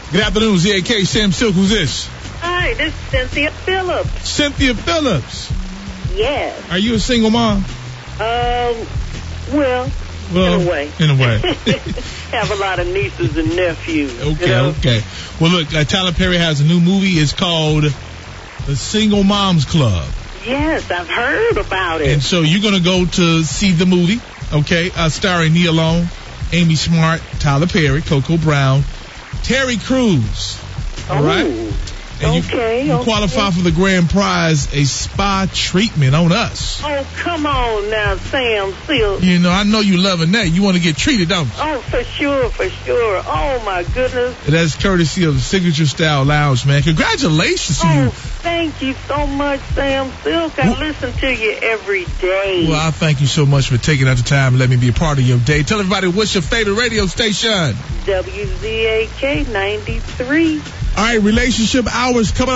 Good afternoon, ZAK, Sam Silk. Who's this? Hi, this is Cynthia Phillips. Cynthia Phillips. Yes. Are you a single mom? Well, in a way. In a way. Have a lot of nieces and nephews. Okay. Well, look, Tyler Perry has a new movie. It's called The Single Moms Club. Yes, I've heard about it. And so you're going to go to see the movie, okay, starring Nia Long, Amy Smart, Tyler Perry, Coco Brown, Terry Crews. All right? And you qualify for the grand prize, a spa treatment on us. Oh, come on now, Sam Silk. You know, I know you loving that. You want to get treated, don't you? Oh, for sure. Oh, my goodness. That's courtesy of the Signature Style Lounge, man. Congratulations to you. Oh, thank you so much, Sam Silk. I listen to you every day. Well, I thank you so much for taking out the time and let me be a part of your day. Tell everybody, what's your favorite radio station? WZAK 93. All right, relationship hours coming up.